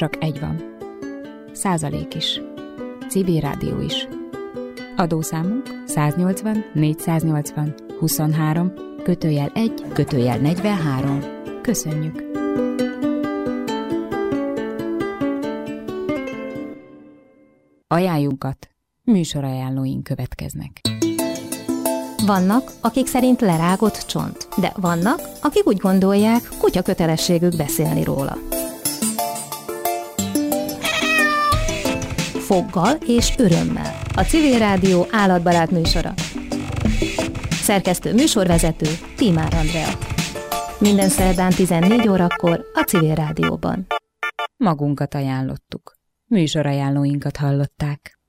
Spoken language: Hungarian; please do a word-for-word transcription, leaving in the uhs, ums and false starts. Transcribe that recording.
csak egy van. Százalék is. Civil rádió is. Adószámunk száznyolcvan négyszáznyolcvan huszonhárom kötőjel egy kötőjel negyvenhárom. Köszönjük! Ajánljunkat, műsorajánlóink következnek. Vannak, akik szerint lerágott csont, de vannak, akik úgy gondolják, kutya kötelességük beszélni róla. Foggal és örömmel. A Civil Rádió állatbarát műsora. Szerkesztő műsorvezető Tímár Andrea. Minden szerdán tizennégy órakor a Civil Rádióban. Magunkat ajánlottuk. Műsorajánlóinkat hallották.